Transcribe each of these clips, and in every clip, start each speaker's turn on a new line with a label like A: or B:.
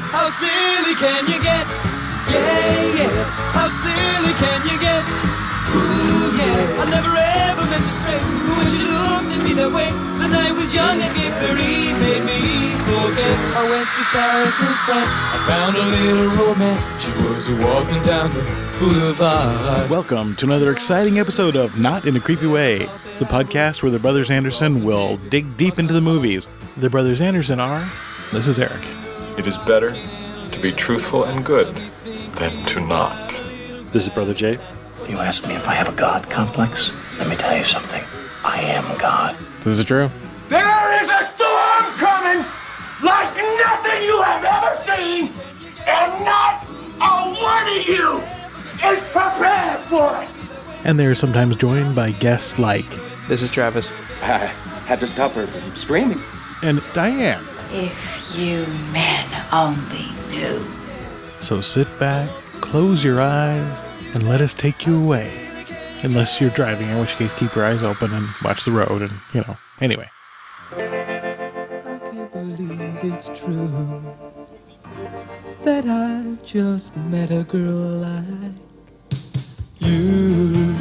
A: How silly can you get? Yeah, yeah. How silly can you get? Ooh, yeah. I never ever meant to stray, but when she looked at me that way, the night was young and gay, Paris made me forget. I went to Paris and France, I found a little romance. She was walking down the boulevard.
B: Welcome to another exciting episode of Not in a Creepy Way, the podcast where the Brothers Anderson will dig deep into the movies. The Brothers Anderson are... This is Eric.
C: It is better to be truthful and good than to not.
B: This is Brother Jay.
D: You ask me if I have a God complex? Let me tell you something. I am God.
B: This is Drew.
E: There is a storm coming like nothing you have ever seen, and not a one of you is prepared for it.
B: And they're sometimes joined by guests like...
F: This is Travis.
G: I had to stop her from screaming.
B: And Diane.
H: If you men only knew.
B: So sit back, close your eyes, and let us take you away. Unless you're driving, in which case keep your eyes open and watch the road and, anyway.
A: I can't believe it's true that I just met a girl like you.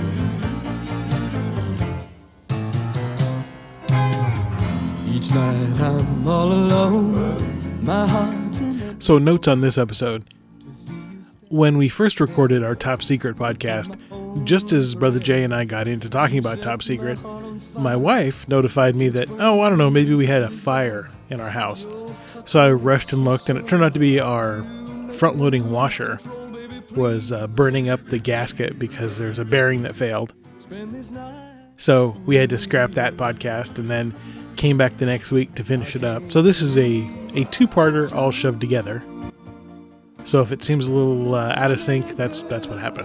A: Each night I'm all alone, my heart's in...
B: So notes on this episode. When we first recorded our Top Secret podcast, just as Brother Jay and I got into talking about Top Secret, my wife notified me that, maybe we had a fire in our house. So I rushed and looked, and it turned out to be our front-loading washer was burning up the gasket because there's a bearing that failed. So we had to scrap that podcast and then came back the next week to finish it up. So this is a two-parter all shoved together. So if it seems a little out of sync, that's what happened.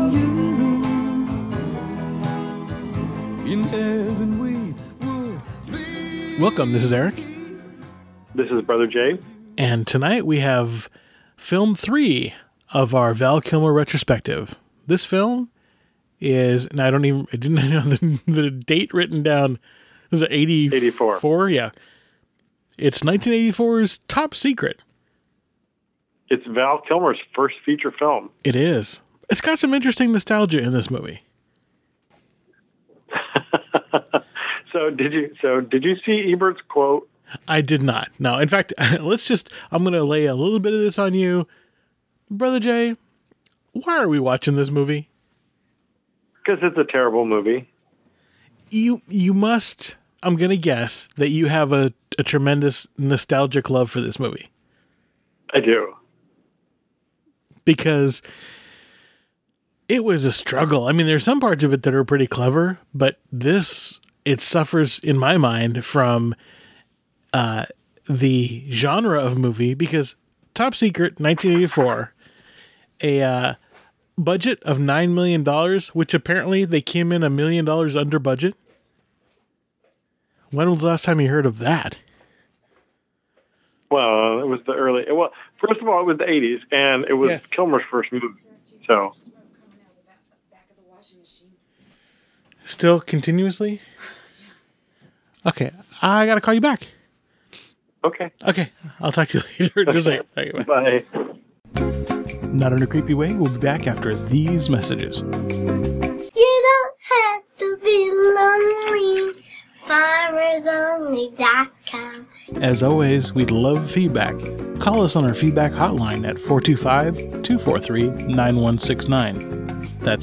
A: In heaven we would be.
B: Welcome, this is Eric.
I: This is Brother Jay.
B: And tonight we have film 3 of our Val Kilmer retrospective. This film is, and I didn't know the date written down. Was it 84? Yeah. It's 1984's Top Secret.
I: It's Val Kilmer's first feature film.
B: It is. It's got some interesting nostalgia in this movie.
I: So did you see Ebert's quote?
B: I did not. No, in fact, I'm going to lay a little bit of this on you. Brother Jay, why are we watching this movie?
I: Because it's a terrible movie.
B: You must, I'm going to guess, that you have a tremendous nostalgic love for this movie.
I: I do.
B: Because it was a struggle. I mean, there's some parts of it that are pretty clever, but it suffers, in my mind, from the genre of movie, because Top Secret, 1984, a budget of $9 million, which apparently they came in $1 million under budget. When was the last time you heard of that?
I: Well, it was first of all, it was the 80s, and it was Kilmer's first movie. So,
B: still continuously? Okay, I gotta call you back.
I: Okay,
B: I'll talk to you later. Just like,
I: bye.
B: Not in a creepy way. We'll be back after these messages.
J: You don't have to be lonely. FireIsOnly.com.
B: As always, we'd love feedback. Call us on our feedback hotline at 425-243-9169. That's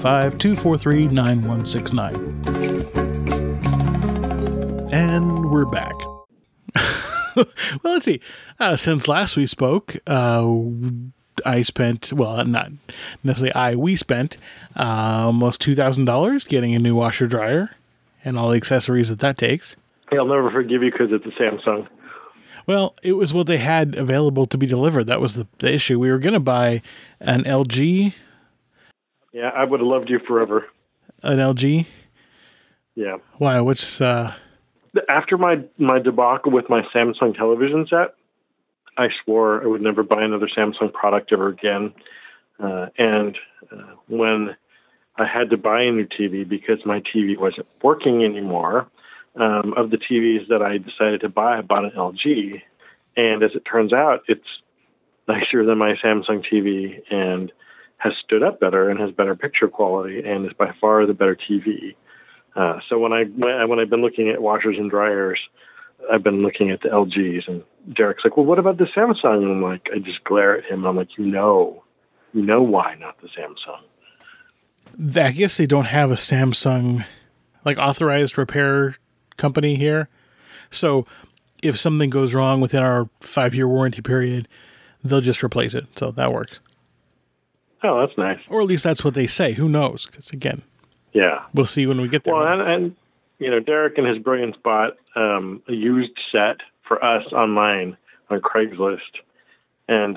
B: 425-243-9169. And we're back. Well, let's see. Since last we spoke, we spent almost $2,000 getting a new washer dryer and all the accessories that takes.
I: I'll never forgive you because it's a Samsung.
B: Well, it was what they had available to be delivered. That was the issue. We were going to buy an LG.
I: Yeah, I would have loved you forever.
B: An LG?
I: Yeah.
B: Why? What's...
I: After my debacle with my Samsung television set, I swore I would never buy another Samsung product ever again. And when I had to buy a new TV because my TV wasn't working anymore, of the TVs that I decided to buy, I bought an LG. And as it turns out, it's nicer than my Samsung TV and has stood up better and has better picture quality and is by far the better TV. So when I've been looking at washers and dryers, I've been looking at the LGs, and Derek's like, well, what about the Samsung? And I'm like, I just glare at him. And I'm like, you know why not the Samsung?
B: I guess they don't have a Samsung, like, authorized repair company here. So if something goes wrong within our 5-year warranty period, they'll just replace it. So that works.
I: Oh, that's nice.
B: Or at least that's what they say. Who knows? Because, again,
I: yeah,
B: we'll see when we get there.
I: Well, and Derek and his brilliance bought a used set for us online on Craigslist. And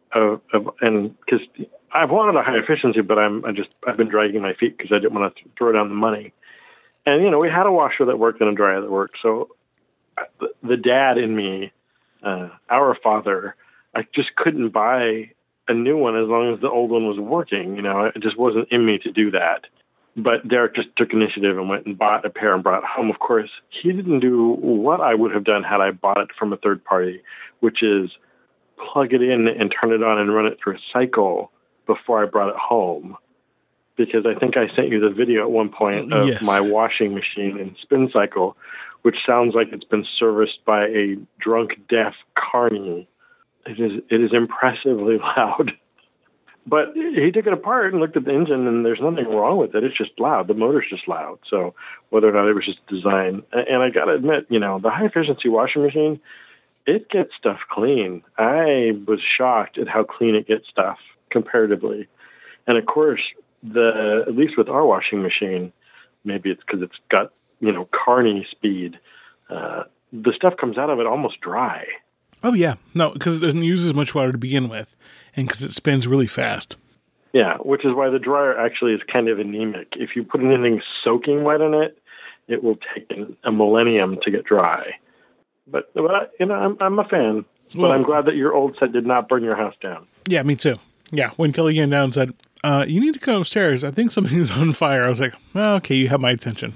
I: because I've wanted a high efficiency, but I've been dragging my feet because I didn't want to throw down the money. And, we had a washer that worked and a dryer that worked. So the dad in me, our father, I just couldn't buy a new one as long as the old one was working. It just wasn't in me to do that. But Derek just took initiative and went and bought a pair and brought it home. Of course, he didn't do what I would have done had I bought it from a third party, which is plug it in and turn it on and run it through a cycle before I brought it home. Because I think I sent you the video at one point of my washing machine in spin cycle, which sounds like it's been serviced by a drunk, deaf carny. It is impressively loud. But he took it apart and looked at the engine, and there's nothing wrong with it. It's just loud. The motor's just loud. So whether or not it was just design. And I got to admit, the high-efficiency washing machine, it gets stuff clean. I was shocked at how clean it gets stuff comparatively. And, of course, at least with our washing machine, maybe it's because it's got, carny speed, the stuff comes out of it almost dry.
B: Oh, yeah. No, because it doesn't use as much water to begin with, and because it spins really fast.
I: Yeah, which is why the dryer actually is kind of anemic. If you put anything soaking wet in it, it will take a millennium to get dry. But I'm a fan. But I'm glad that your old set did not burn your house down.
B: Yeah, me too. Yeah, when Kelly came down and said, you need to come upstairs. I think something's on fire. I was like, well, okay, you have my attention.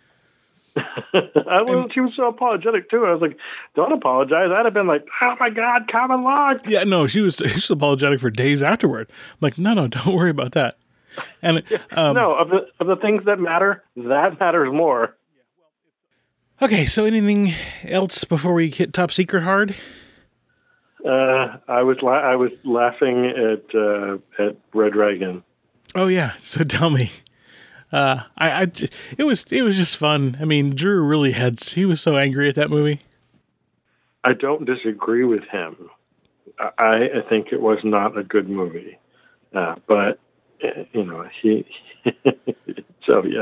I: She was so apologetic too. I was like, don't apologize. I'd have been like, oh my God, common law.
B: Yeah, no, she was apologetic for days afterward. I'm like, no, don't worry about that. And
I: no, of the things that matters more.
B: Okay, so anything else before we hit Top Secret hard?
I: I was laughing at Red Dragon.
B: Oh yeah, so tell me. It was just fun. I mean, Drew really he was so angry at that movie.
I: I don't disagree with him. I think it was not a good movie, but he. So yes,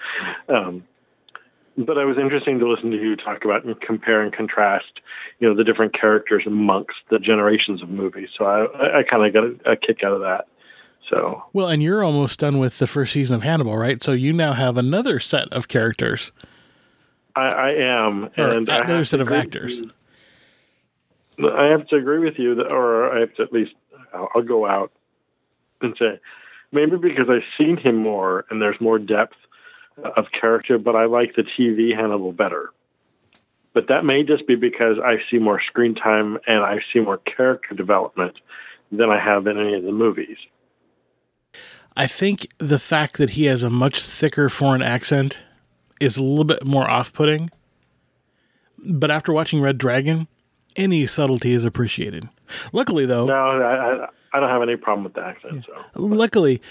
I: but it was interesting to listen to you talk about and compare and contrast, the different characters amongst the generations of movies. So I kind of got a kick out of that. So
B: well, and you're almost done with the first season of Hannibal, right? So you now have another set of characters.
I: I am, and
B: another set of actors.
I: I have to agree with you, or I have to at least I'll go out and say maybe because I've seen him more and there's more depth of character, but I like the TV Hannibal better. But that may just be because I see more screen time and I see more character development than I have in any of the movies.
B: I think the fact that he has a much thicker foreign accent is a little bit more off-putting. But after watching Red Dragon, any subtlety is appreciated. Luckily, though...
I: No, I don't have any problem with the accent. So.
B: Luckily,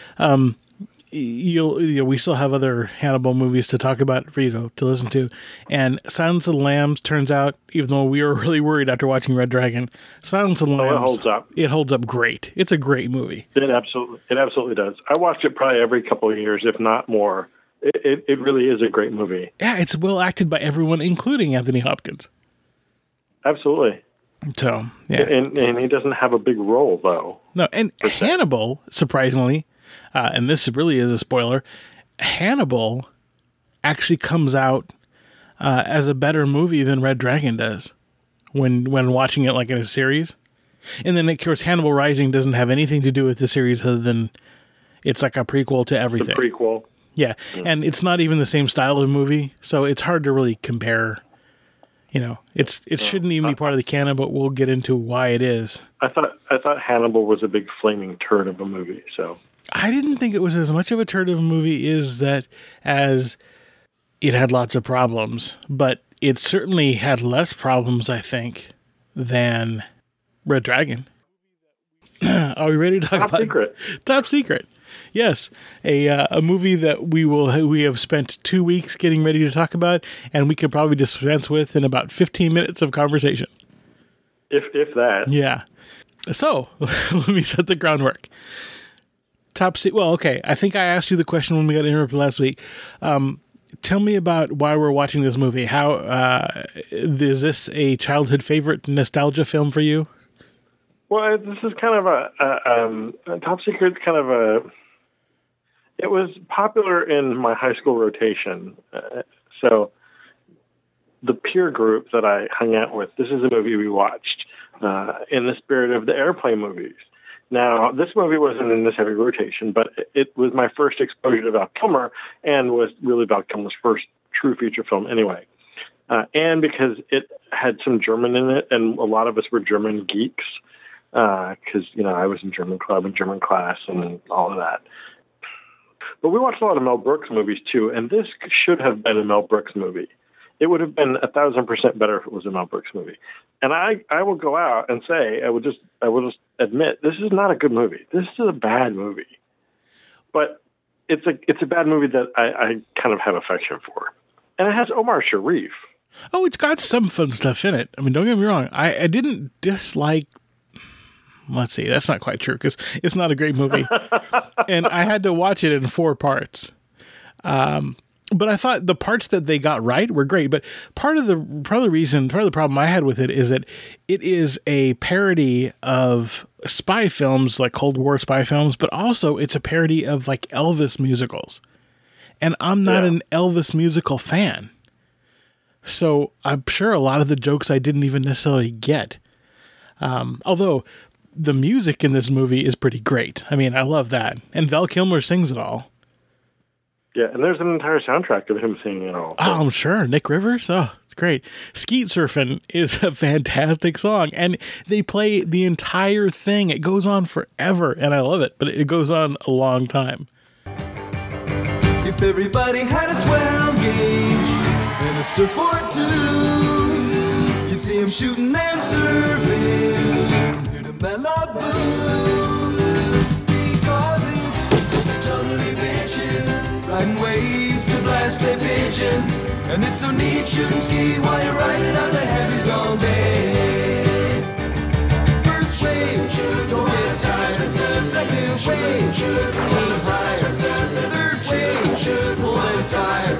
B: we still have other Hannibal movies to talk about for you to listen to. And Silence of the Lambs turns out, even though we were really worried after watching Red Dragon, Silence of the Lambs...
I: it holds up.
B: It holds up great. It's a great movie.
I: It absolutely does. I watched it probably every couple of years, if not more. It really is a great movie.
B: Yeah, it's well acted by everyone, including Anthony Hopkins.
I: Absolutely.
B: So, yeah.
I: And he doesn't have a big role, though.
B: No, and Hannibal, surprisingly, and this really is a spoiler, Hannibal actually comes out as a better movie than Red Dragon does when watching it like in a series. And then, of course, Hannibal Rising doesn't have anything to do with the series other than it's like a prequel to everything.
I: The prequel.
B: Yeah, and it's not even the same style of movie, so it's hard to really compare, It shouldn't even be part of the canon, but we'll get into why it is.
I: I thought Hannibal was a big flaming turd of a movie. So
B: I didn't think it was as much of a turd of a movie as it had lots of problems, but it certainly had less problems, I think, than Red Dragon. Are we ready to talk about
I: Secret?
B: Top Secret? Yes, a movie that we have spent 2 weeks getting ready to talk about, and we could probably dispense with in about 15 minutes of conversation.
I: If that.
B: Yeah. So let me set the groundwork. Well, okay. I think I asked you the question when we got interrupted last week. Tell me about why we're watching this movie. How is this a childhood favorite nostalgia film for you?
I: Well, this is kind of a Top Secret's kind of a. It was popular in my high school rotation, so the peer group that I hung out with. This is a movie we watched in the spirit of the Airplane movies. Now, this movie wasn't in this heavy rotation, but it was my first exposure to Val Kilmer, and was really Val Kilmer's first true feature film anyway. And because it had some German in it, and a lot of us were German geeks, because, I was in German club and German class and all of that. But we watched a lot of Mel Brooks movies, too, and this should have been a Mel Brooks movie. It would have been 1,000% better if it was a Mel Brooks movie. And I will go out and say, I will just admit, this is not a good movie. This is a bad movie. But it's a bad movie that I kind of have affection for. And it has Omar Sharif.
B: Oh, it's got some fun stuff in it. I mean, don't get me wrong. I didn't dislike... Let's see, that's not quite true, because it's not a great movie. And I had to watch it in 4 parts. But I thought the parts that they got right were great. But part of the problem I had with it is that it is a parody of spy films, like Cold War spy films, but also it's a parody of like Elvis musicals. And I'm not an Elvis musical fan. So I'm sure a lot of the jokes I didn't even necessarily get. Although the music in this movie is pretty great. I mean, I love that. And Val Kilmer sings it all.
I: Yeah, and there's an entire soundtrack of him singing it all.
B: Oh, I'm sure. Nick Rivers? Oh, it's great. Skeet Surfin' is a fantastic song, and they play the entire thing. It goes on forever, and I love it, but it goes on a long time.
A: If everybody had a 12-gauge and a surfboard too, you see him shooting and surfing from here to Malibu. Riding waves to blast clay pigeons, and it's so neat shooting ski while you're riding on the heavies all day. First wave, don't get tired. Second wave, pull it higher. Third wave, pull it higher.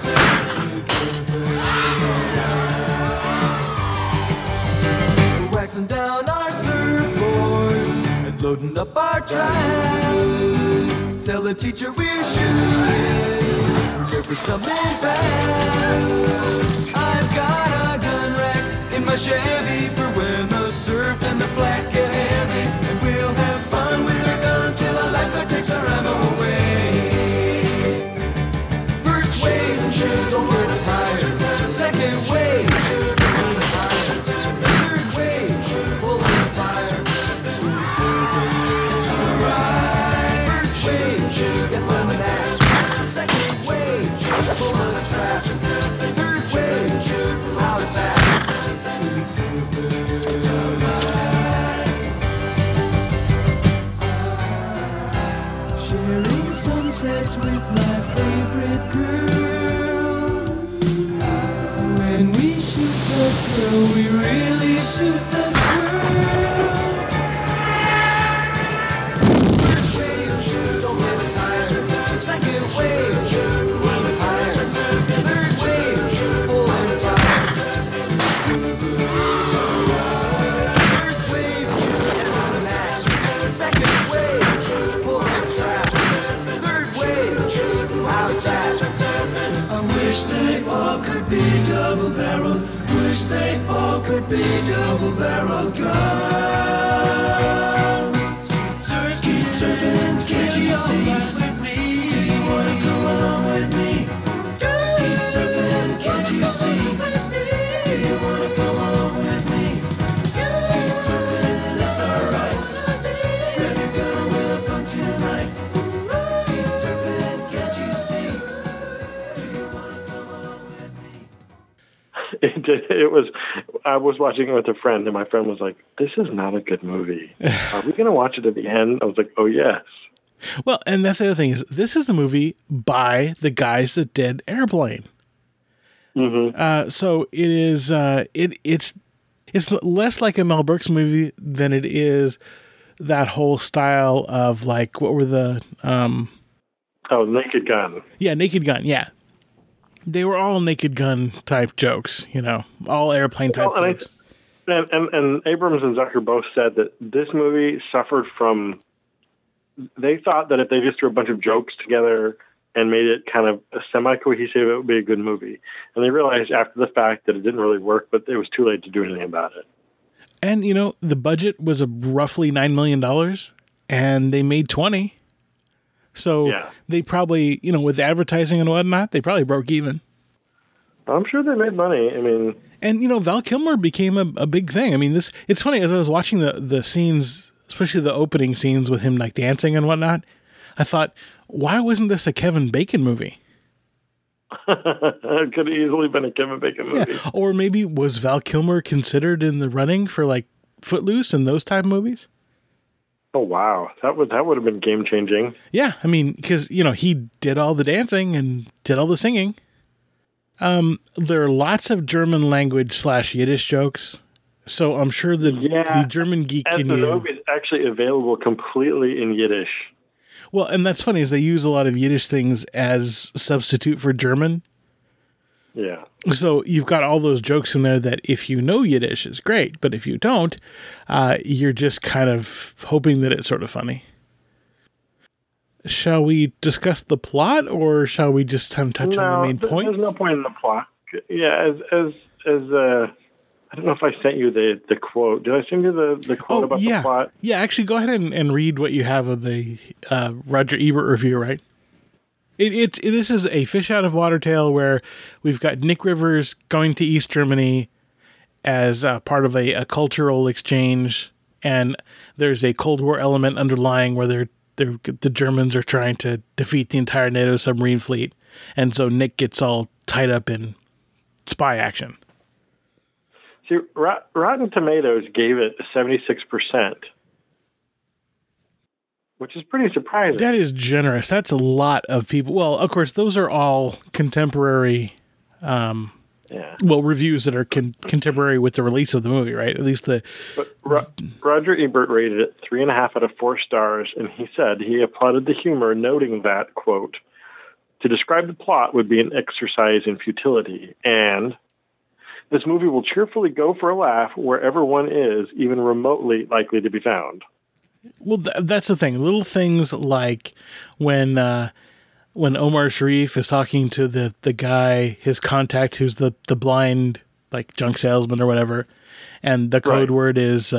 A: We're waxing down our surfboards and loading up our traps. Tell the teacher we're shooting, we're never coming back. I've got a gun rack in my Chevy for when the surf and the flak get heavy, and we'll have fun with our guns till a lifeguard takes our ammo away. First wave, don't get us tired. Second wave, pull us higher. Third wave, pull us higher. It's alright. Get one back. Second wave, pull on the trap. Third wave, now it's back. Sweet surfing, it's alright. Sharing sunsets with my favorite girl. When we shoot the girl, we really shoot the girl. Second wave, pull us higher. Third wave, pull us higher. First wave, get on the match. Second wave, pull us higher. Third wave, how's that? I wish they all could be double-barreled. Wish they all could be double-barreled guns. Skeet surfing, can't you see? Wanna go along with me? Skeet surfing, can't you see? Do you wanna go
I: It was. I was watching it with a friend, and my friend was like, "This is not a good movie. Are we going to watch it at the end?" I was like, "Oh yes."
B: Well, and that's the other thing is this is the movie by the guys that did Airplane.
I: Mm-hmm.
B: So it is. It's less like a Mel Brooks movie than it is that whole style of like what were the
I: Naked Gun.
B: Yeah, Naked Gun. Yeah, they were all Naked Gun type jokes. All airplane type jokes.
I: And Abrams and Zucker both said that this movie suffered from. They thought that if they just threw a bunch of jokes together and made it kind of a semi-cohesive, it would be a good movie. And they realized after the fact that it didn't really work, but it was too late to do anything about it.
B: And, the budget was roughly $9 million, and they made 20. So they probably, with advertising and whatnot, they probably broke even.
I: I'm sure they made money. I mean...
B: And, Val Kilmer became a big thing. I mean, it's funny, as I was watching the scenes, especially the opening scenes with him like dancing and whatnot, I thought, why wasn't this a Kevin Bacon movie?
I: It could have easily been a Kevin Bacon movie.
B: Yeah. Or maybe was Val Kilmer considered in the running for like Footloose and those type of movies?
I: Oh, wow. That would have been game changing.
B: Yeah. I mean, because, he did all the dancing and did all the singing. There are lots of German language / Yiddish jokes. So I'm sure the German geek
I: and the movie is actually available completely in Yiddish.
B: Well, and that's funny is they use a lot of Yiddish things as substitute for German.
I: Yeah.
B: So you've got all those jokes in there that if you know Yiddish is great, but if you don't, you're just kind of hoping that it's sort of funny. Shall we discuss the plot, or shall we just touch on the main points?
I: There's no point in the plot. Yeah, as I don't know if I sent you the quote. Did I send you the quote about the plot?
B: Yeah, actually, go ahead and read what you have of the Roger Ebert review, right? This is a fish out of water tale where we've got Nick Rivers going to East Germany as part of a cultural exchange, and there's a Cold War element underlying where the Germans are trying to defeat the entire NATO submarine fleet, and so Nick gets all tied up in spy action.
I: See, Rotten Tomatoes gave it 76%, which is pretty surprising.
B: That is generous. That's a lot of people. Well, of course, those are all contemporary reviews that are contemporary with the release of the movie, right? At least
I: But Roger Ebert rated it 3.5 out of 4 stars, and he said he applauded the humor, noting that, quote, "To describe the plot would be an exercise in futility, and this movie will cheerfully go for a laugh wherever one is, even remotely likely to be found."
B: Well, that's the thing. Little things like when Omar Sharif is talking to the guy, his contact, who's the blind like junk salesman or whatever, and the code word is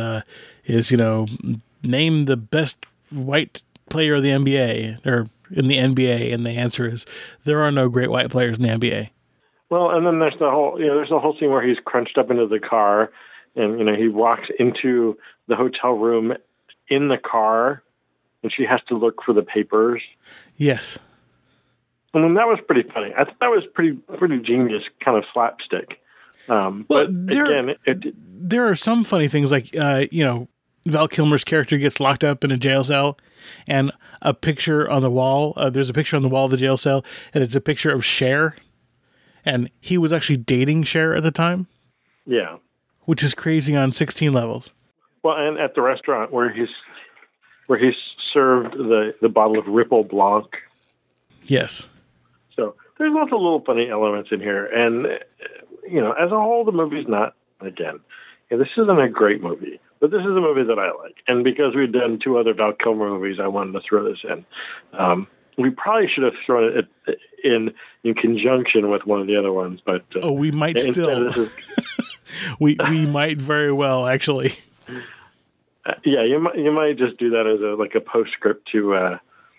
B: name the best white player of the NBA or in the NBA, and the answer is there are no great white players in the NBA.
I: Well, and then there's the whole scene where he's crunched up into the car, and he walks into the hotel room in the car, and she has to look for the papers.
B: Yes.
I: And then that was pretty funny. I thought that was pretty genius, kind of slapstick. But
B: there are some funny things like Val Kilmer's character gets locked up in a jail cell, and a picture on the wall. There's a picture on the wall of the jail cell, and it's a picture of Cher. And he was actually dating Cher at the time.
I: Yeah.
B: Which is crazy on 16 levels.
I: Well, and at the restaurant where he's served the bottle of Ripple Blanc.
B: Yes.
I: So there's lots of little funny elements in here. And, as a whole, the movie's not, again, this isn't a great movie, but this is a movie that I like. And because we've done 2 other Val Kilmer movies, I wanted to throw this in. We probably should have thrown it in conjunction with one of the other ones, but
B: we might still. we might very well actually.
I: Yeah, you might just do that as a postscript to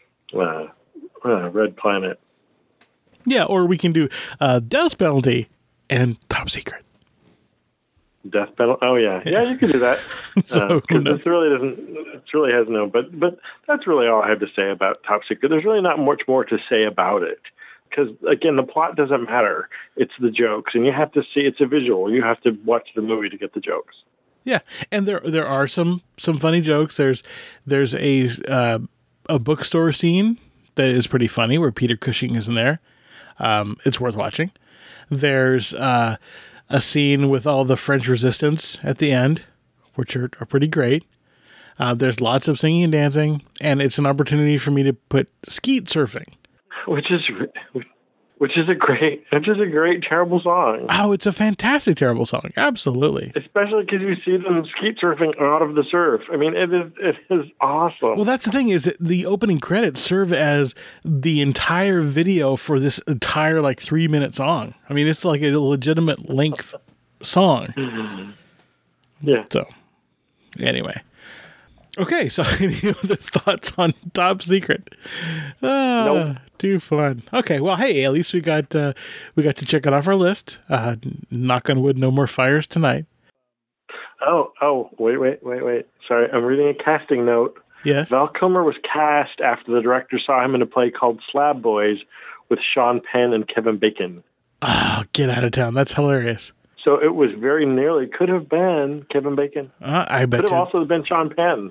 I: Red Planet.
B: Yeah, or we can do Death Penalty and Top Secret.
I: Death Penalty. Oh yeah, you can do that.
B: So
I: this really has no. But that's really all I have to say about Top Secret. There's really not much more to say about it. because, again, the plot doesn't matter. It's the jokes, and you have to see, it's a visual. You have to watch the movie to get the jokes.
B: Yeah, and there are some funny jokes. There's a bookstore scene that is pretty funny where Peter Cushing is in there. It's worth watching. There's a scene with all the French resistance at the end, which are pretty great. There's lots of singing and dancing, and it's an opportunity for me to put skeet surfing,
I: which is a great terrible song.
B: Oh, it's a fantastic terrible song, absolutely.
I: Especially because you see them skeet surfing out of the surf. I mean, it is awesome.
B: Well, that's the thing, is that the opening credits serve as the entire video for this entire 3-minute song. I mean, it's like a legitimate length song.
I: Yeah.
B: So, anyway. Okay, so any other thoughts on Top Secret?
I: Nope.
B: Too fun. Okay, well, hey, at least we got to check it off our list. Knock on wood, no more fires tonight.
I: Oh, wait. Sorry, I'm reading a casting note.
B: Yes.
I: Val Kilmer was cast after the director saw him in a play called Slab Boys with Sean Penn and Kevin Bacon.
B: Oh, get out of town. That's hilarious.
I: So it was very nearly, could have been Kevin Bacon.
B: I bet.
I: Could have also been Sean Penn.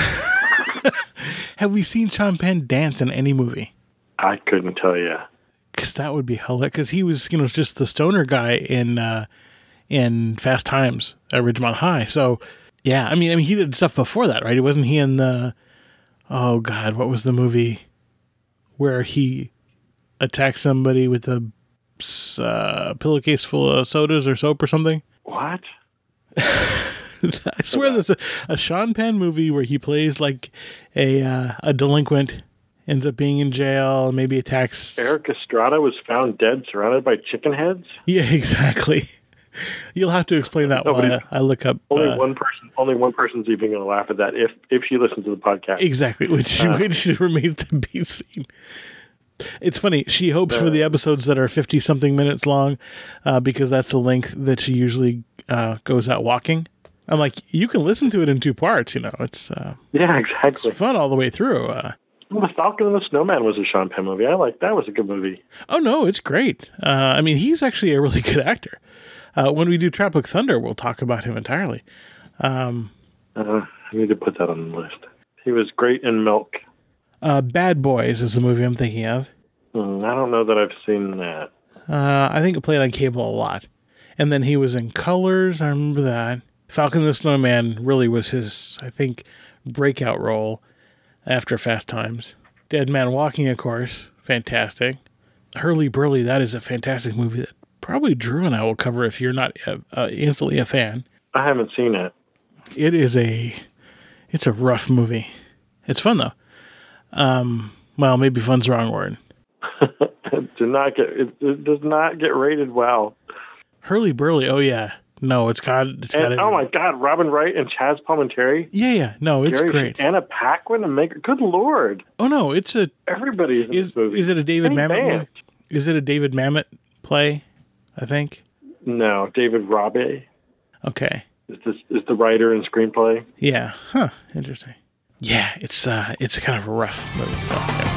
B: Have we seen Sean Penn dance in any movie?
I: I couldn't tell you.
B: Because that would be hilarious. Because he was, just the stoner guy in Fast Times at Ridgemont High. So, yeah, I mean, he did stuff before that, right? Wasn't he in the? Oh God, what was the movie where he attacked somebody with a pillowcase full of sodas or soap or something?
I: What?
B: I swear there's a Sean Penn movie where he plays like a delinquent, ends up being in jail, maybe attacks.
I: Eric Estrada was found dead surrounded by chicken heads?
B: Yeah, exactly. You'll have to explain that while I look up.
I: Only one person's even going to laugh at that if she listens to the podcast.
B: Exactly, which remains to be seen. It's funny. She hopes for the episodes that are 50-something minutes long because that's the length that she usually goes out walking. I'm like, you can listen to it in 2 parts. It's
I: yeah, exactly.
B: It's fun all the way through.
I: The Falcon and the Snowman was a Sean Penn movie. That was a good movie.
B: Oh no, it's great. I mean, he's actually a really good actor. When we do Tropic Thunder, we'll talk about him entirely.
I: I need to put that on the list. He was great in Milk.
B: Bad Boys is the movie I'm thinking of.
I: I don't know that I've seen that.
B: I think it played on cable a lot. And then he was in Colors. I remember that. Falcon and the Snowman really was his, I think, breakout role after Fast Times. Dead Man Walking, of course. Fantastic. Hurly Burly, that is a fantastic movie that probably Drew and I will cover if you're not instantly a fan.
I: I haven't seen it.
B: It's a rough movie. It's fun, though. Well, maybe fun's the wrong word.
I: It does not get rated well.
B: Hurly Burly, oh yeah. No, it's got
I: oh my God, Robin Wright and Chaz Palminteri.
B: Yeah. No, it's great.
I: Anna Paquin and good Lord.
B: Oh no,
I: everybody's in this movie.
B: Is it a David Mamet movie? Is it a David Mamet play? I think.
I: No, David Rabe.
B: Okay.
I: Is the writer and screenplay?
B: Yeah. Huh. Interesting. Yeah, it's kind of a rough movie. Okay.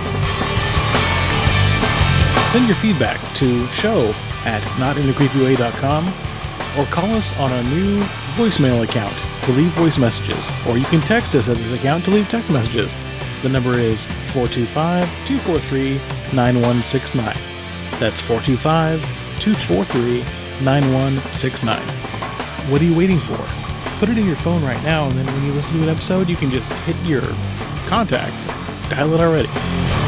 B: Send your feedback to show@notinthecreepyway.com or call us on our new voicemail account to leave voice messages, or you can text us at this account to leave text messages. The number is 425-243-9169. That's 425-243-9169. What are you waiting for? Put it in your phone right now, and then when you listen to an episode, you can just hit your contacts. Dial it already.